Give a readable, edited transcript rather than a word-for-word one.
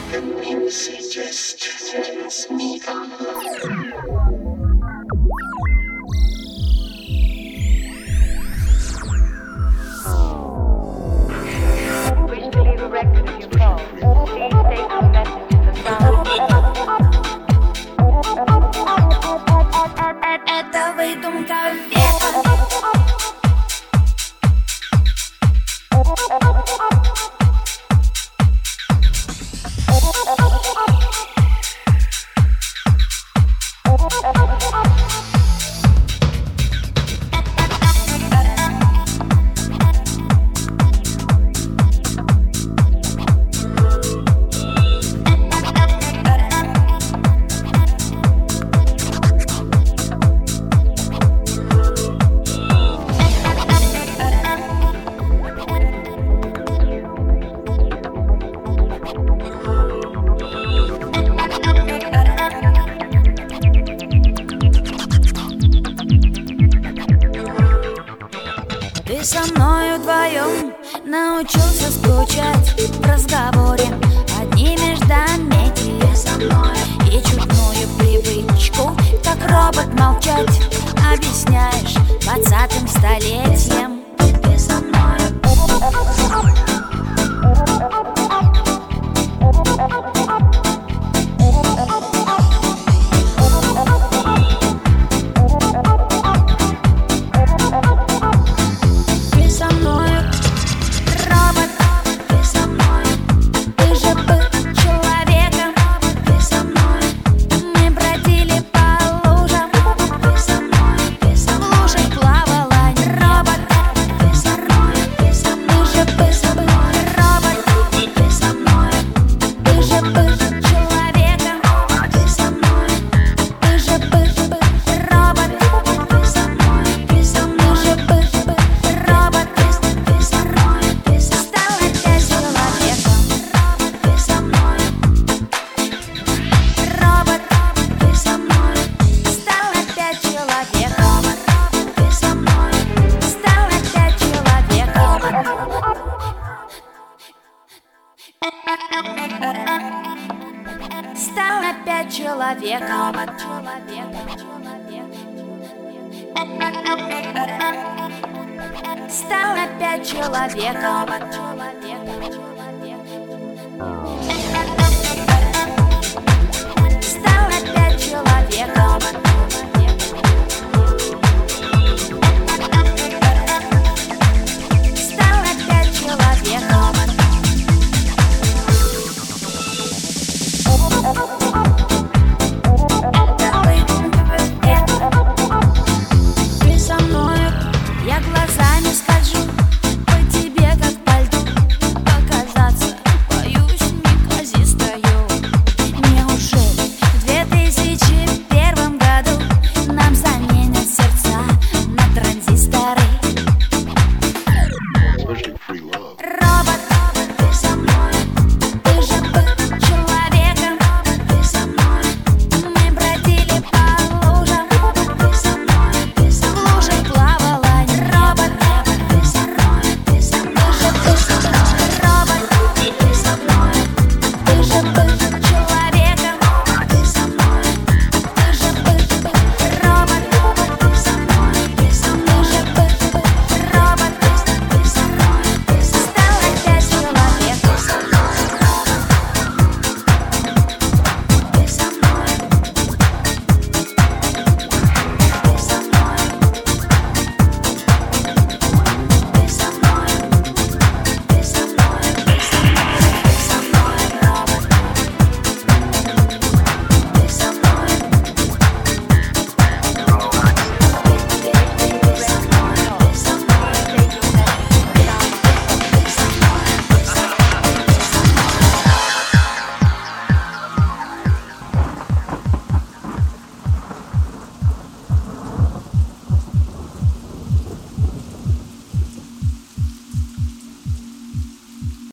The music just turns me on. Wish to leave a record of your call. Please state your message in the sound. Это выдумка века. Ты со мною вдвоем научился скучать в разговоре одни междометия. Ты со мной и чудную привычку, как робот, молчать объясняешь 20-м столетием. Ты со мной. Стал опять человеком. Стал опять человеком.